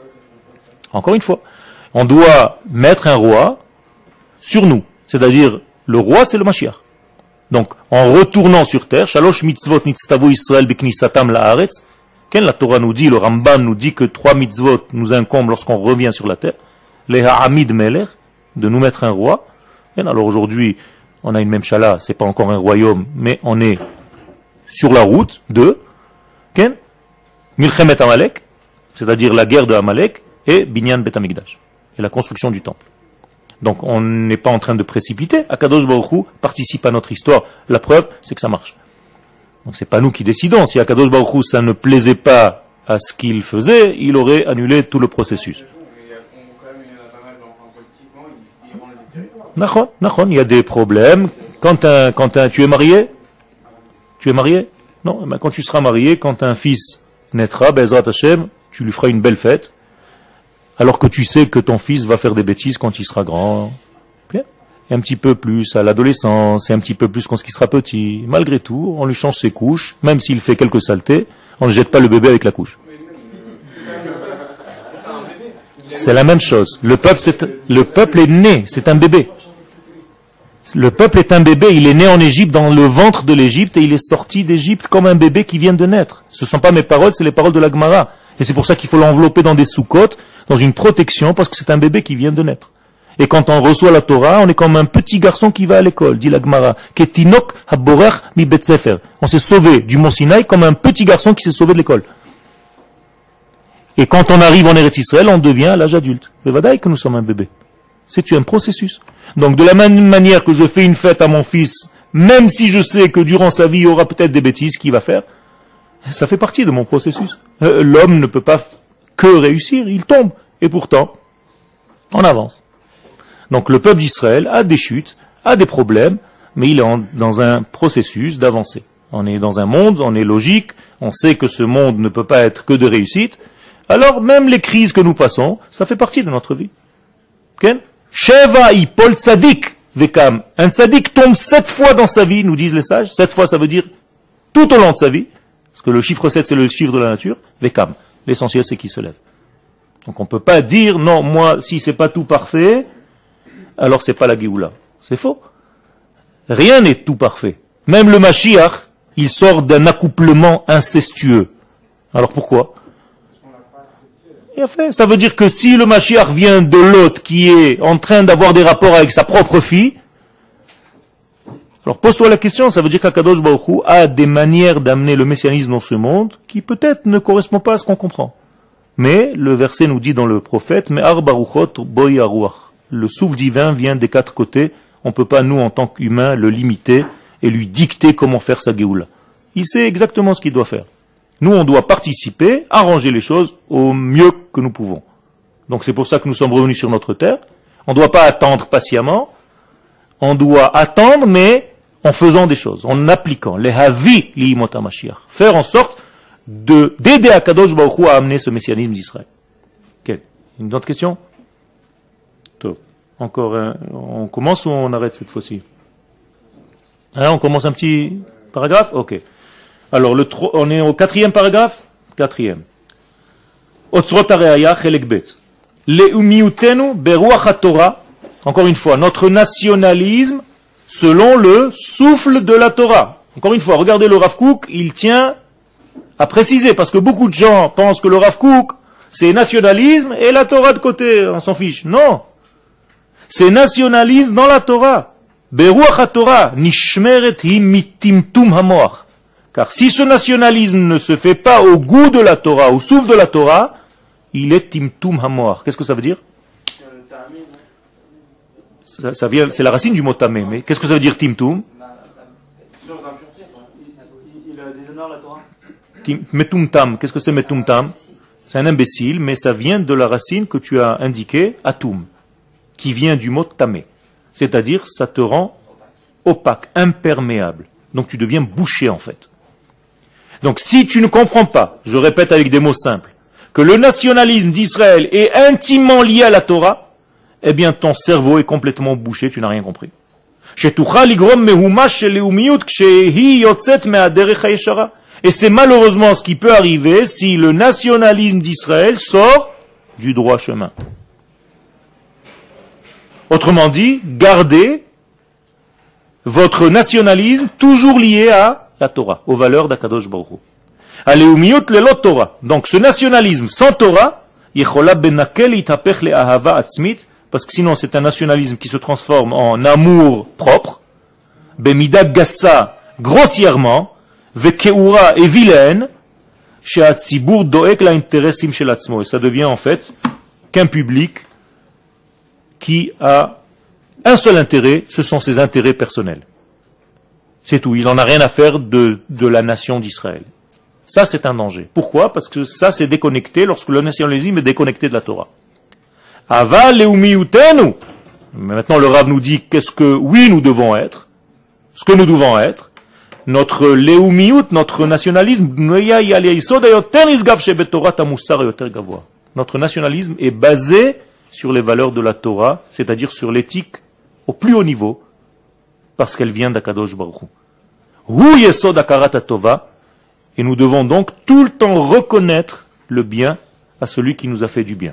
Speaker 1: Encore une fois, on doit mettre un roi sur nous. C'est-à-dire, le roi, c'est le Mashiach. Donc, en retournant sur terre, Shalosh mitzvot nitztavu Israël beknisatam la'aretz, Ken, la Torah nous dit, le Ramban nous dit que trois mitzvot nous incombent lorsqu'on revient sur la terre. Les ha'amid melech, de nous mettre un roi. Ken, alors aujourd'hui, on a une même chala, c'est pas encore un royaume, mais on est sur la route de Ken, Milchemet Amalek, c'est-à-dire la guerre de Amalek, et Binyan Bet Hamikdash, et la construction du temple. Donc on n'est pas en train de précipiter. Akadosh Baruch Hu participe à notre histoire. La preuve, c'est que ça marche. Donc c'est pas nous qui décidons. Si Akadosh Baruch Hu, ça ne plaisait pas à ce qu'il faisait, il aurait annulé tout le processus.
Speaker 2: Mais il y a, on, quand même, il y en a pas mal dans, enfin, politiquement, ils, ils rendent les territoires.
Speaker 1: Nachon, nachon, il y a des problèmes. Quand un, quand un, tu es marié, tu es marié? Non, ben quand tu seras marié, quand un fils naîtra, Bezrat Hashem, tu lui feras une belle fête. Alors que tu sais que ton fils va faire des bêtises quand il sera grand. Bien. Et un petit peu plus à l'adolescence, et un petit peu plus quand il sera petit. Malgré tout, on lui change ses couches, même s'il fait quelques saletés, on ne jette pas le bébé avec la couche. C'est la même chose. Le peuple, c'est, le peuple est né, c'est un bébé. Le peuple est un bébé, il est né en Égypte, dans le ventre de l'Égypte, et il est sorti d'Égypte comme un bébé qui vient de naître. Ce ne sont pas mes paroles, c'est les paroles de la Gemara. Et c'est pour ça qu'il faut l'envelopper dans des sous-côtes, dans une protection, parce que c'est un bébé qui vient de naître. Et quand on reçoit la Torah, on est comme un petit garçon qui va à l'école, dit la Gemara. Ketinok haborech mi bet sefer. On s'est sauvé du Mont Sinaï comme un petit garçon qui s'est sauvé de l'école. Et quand on arrive en Eretz Israël, on devient à l'âge adulte. Mais vadaï que nous sommes un bébé. C'est un processus. Donc de la même manière que je fais une fête à mon fils, même si je sais que durant sa vie, il y aura peut-être des bêtises qu'il va faire, ça fait partie de mon processus. Euh, L'homme ne peut pas que réussir, il tombe. Et pourtant, on avance. Donc le peuple d'Israël a des chutes, a des problèmes, mais il est en, dans un processus d'avancée. On est dans un monde, on est logique, on sait que ce monde ne peut pas être que de réussite. Alors même les crises que nous passons, ça fait partie de notre vie. Okay? Sheva ipol tzadik vekam. Un tzadik tombe sept fois dans sa vie, nous disent les sages. Sept fois, ça veut dire tout au long de sa vie. Parce que le chiffre sept, c'est le chiffre de la nature. Vekam. L'essentiel, c'est qu'il se lève. Donc on ne peut pas dire, non, moi, si c'est pas tout parfait, alors c'est pas la Géoula. C'est faux. Rien n'est tout parfait. Même le Mashiach, il sort d'un accouplement incestueux. Alors pourquoi? Il a fait. Ça veut dire que si le Mashiach vient de l'autre qui est en train d'avoir des rapports avec sa propre fille, alors pose-toi la question, ça veut dire qu'Akadosh Baruch Hu a des manières d'amener le messianisme dans ce monde qui peut-être ne correspondent pas à ce qu'on comprend. Mais le verset nous dit dans le prophète, mais Ar Baruchot Boy Aruach. Le souffle divin vient des quatre côtés. On ne peut pas, nous, en tant qu'humains, le limiter et lui dicter comment faire sa Géoula. Il sait exactement ce qu'il doit faire. Nous, on doit participer, arranger les choses au mieux que nous pouvons. Donc c'est pour ça que nous sommes revenus sur notre terre. On ne doit pas attendre patiemment. On doit attendre, mais en faisant des choses, en appliquant. Les havi li'imot HaMashiach. Faire en sorte de, d'aider Akadosh Baruch Hu à amener ce messianisme d'Israël. Okay. Une autre question? Top. Encore un, on commence ou on arrête cette fois-ci? Hein, on commence un petit paragraphe? Ok. Alors, le tro- on est au quatrième paragraphe? Quatrième. Otzrot HaReaya, Chelek Bet. Le'umiutenu beruach HaTorah. Encore une fois, notre nationalisme selon le souffle de la Torah. Encore une fois, regardez le Rav Kook, il tient à préciser, parce que beaucoup de gens pensent que le Rav Kook, c'est nationalisme et la Torah de côté, on s'en fiche. Non. C'est nationalisme dans la Torah. Beruach HaTorah, nishmeret hi mitimtum hamoach. Car si ce nationalisme ne se fait pas au goût de la Torah, au souffle de la Torah, il est timtum hamoach. Qu'est-ce que ça veut dire? Ça, ça vient, c'est la racine du mot tamé, mais qu'est-ce que ça veut dire timtum?
Speaker 5: Il déshonore la Torah.
Speaker 1: Metumtam, qu'est-ce que c'est metumtam? C'est un imbécile, mais ça vient de la racine que tu as indiquée, atum, qui vient du mot tamé. C'est-à-dire, ça te rend opaque, imperméable. Donc tu deviens bouché en fait. Donc si tu ne comprends pas, je répète avec des mots simples, que le nationalisme d'Israël est intimement lié à la Torah, eh bien ton cerveau est complètement bouché, tu n'as rien compris. Et c'est malheureusement ce qui peut arriver si le nationalisme d'Israël sort du droit chemin. Autrement dit, gardez votre nationalisme toujours lié à la Torah, aux valeurs d'Akadosh Baruch Hu. Aleumiyut lelot Torah. Donc ce nationalisme sans Torah, yechola benakel itapech le ahava atzmit, parce que sinon c'est un nationalisme qui se transforme en amour propre, bemida gassa, grossièrement, vekeura et vilaine, chez Hatzibur doek la interessim shel atzmo. Et ça devient en fait qu'un public qui a un seul intérêt, ce sont ses intérêts personnels. C'est tout, il n'en a rien à faire de, de la nation d'Israël. Ça c'est un danger. Pourquoi? Parce que ça c'est déconnecté lorsque le nationalisme est déconnecté de la Torah. Ava leumiyutenu. Maintenant le Rav nous dit qu'est-ce que oui nous devons être, ce que nous devons être. Notre leumiyut, notre nationalisme, notre nationalisme est basé sur les valeurs de la Torah, c'est-à-dire sur l'éthique au plus haut niveau, parce qu'elle vient d'Akadosh Baruch Hu. Hu yesod akarat hatova, et nous devons donc tout le temps reconnaître le bien à celui qui nous a fait du bien.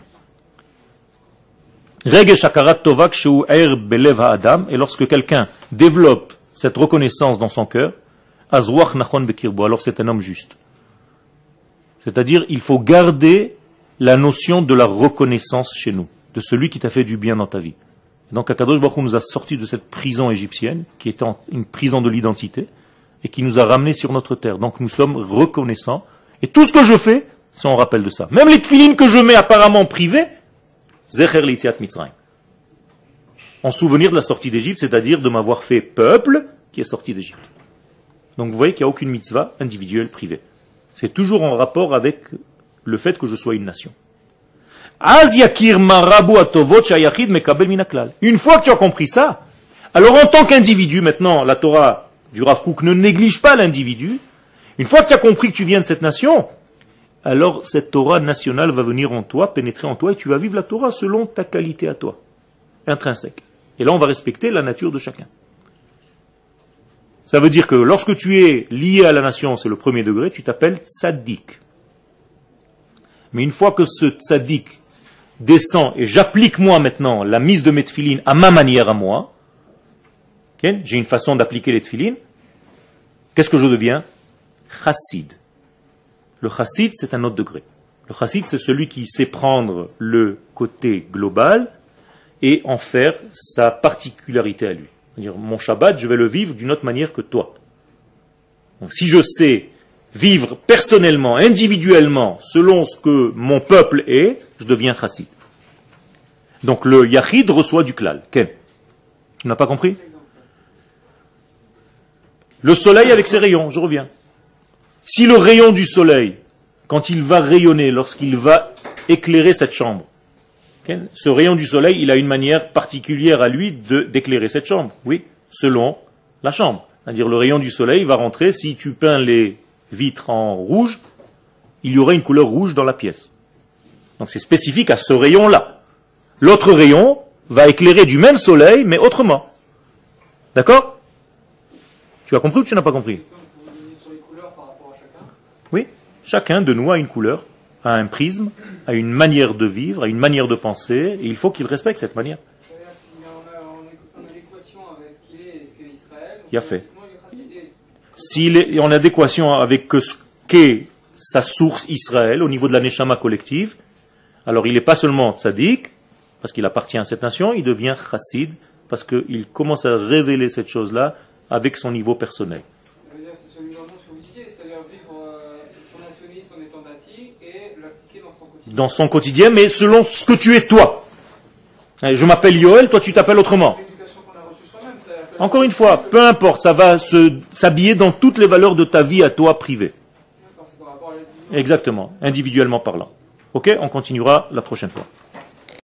Speaker 1: Regesh akarat tova kshu er belev ha'adam, et lorsque quelqu'un développe cette reconnaissance dans son cœur, azruach nachon bekirbo, alors c'est un homme juste. C'est-à-dire, il faut garder la notion de la reconnaissance chez nous, de celui qui t'a fait du bien dans ta vie. Et donc Akadosh Baruch Hu nous a sortis de cette prison égyptienne, qui était une prison de l'identité, et qui nous a ramenés sur notre terre. Donc nous sommes reconnaissants, et tout ce que je fais, c'est en rappel de ça. Même les tefilines que je mets apparemment privées, zecher l'itziat mitzrayim, en souvenir de la sortie d'Égypte, c'est-à-dire de m'avoir fait peuple qui est sorti d'Égypte. Donc vous voyez qu'il n'y a aucune mitzvah individuelle privée. C'est toujours en rapport avec le fait que je sois une nation. Une fois que tu as compris ça, Alors en tant qu'individu, maintenant, la Torah du Rav Kook ne néglige pas l'individu. Une fois que tu as compris que tu viens de cette nation, alors cette Torah nationale va venir en toi, pénétrer en toi, et tu vas vivre la Torah selon ta qualité à toi, intrinsèque. Et là, on va respecter la nature de chacun. Ça veut dire que lorsque tu es lié à la nation, c'est le premier degré, tu t'appelles tzaddik. Mais une fois que ce tzaddik descend, et j'applique moi maintenant la mise de mes tefilines à ma manière à moi, okay, j'ai une façon d'appliquer les tefilines, qu'est-ce que je deviens? Chassid. Le chassid, c'est un autre degré. Le chassid, c'est celui qui sait prendre le côté global et en faire sa particularité à lui. C'est-à-dire, mon Shabbat, je vais le vivre d'une autre manière que toi. Donc, si je sais vivre personnellement, individuellement, selon ce que mon peuple est, je deviens chassid. Donc le yachid reçoit du klal. Ken, tu n'as pas compris? Le soleil avec ses rayons, je reviens. Si le rayon du soleil, quand il va rayonner, lorsqu'il va éclairer cette chambre, Ken, ce rayon du soleil, il a une manière particulière à lui de, d'éclairer cette chambre. Oui, selon la chambre. C'est-à-dire le rayon du soleil va rentrer, si tu peins les vitres en rouge, il y aura une couleur rouge dans la pièce. Donc c'est spécifique à ce rayon-là. L'autre rayon va éclairer du même soleil, mais autrement. D'accord? Tu as compris ou tu n'as pas compris? Oui, chacun de nous a une couleur, a un prisme, a une manière de vivre, a une manière de penser, et il faut qu'il respecte cette manière. Il y a fait. S'il est en adéquation avec ce qu'est sa source Israël au niveau de la neshama collective, alors il n'est pas seulement tzaddik, parce qu'il appartient à cette nation, il devient chassid, parce qu'il commence à révéler cette chose-là avec son niveau personnel.
Speaker 2: Ça veut dire que c'est celui vraiment ce que vous disiez, c'est-à-dire vivre euh, son nationalisme en étant dati et l'appliquer dans son quotidien.
Speaker 1: Dans son quotidien, mais selon ce que tu es toi. Je m'appelle Yoel, toi tu t'appelles autrement. Encore une fois, peu importe, ça va se, s'habiller dans toutes les valeurs de ta vie à toi privée. Exactement, individuellement parlant. Ok, on continuera la prochaine fois.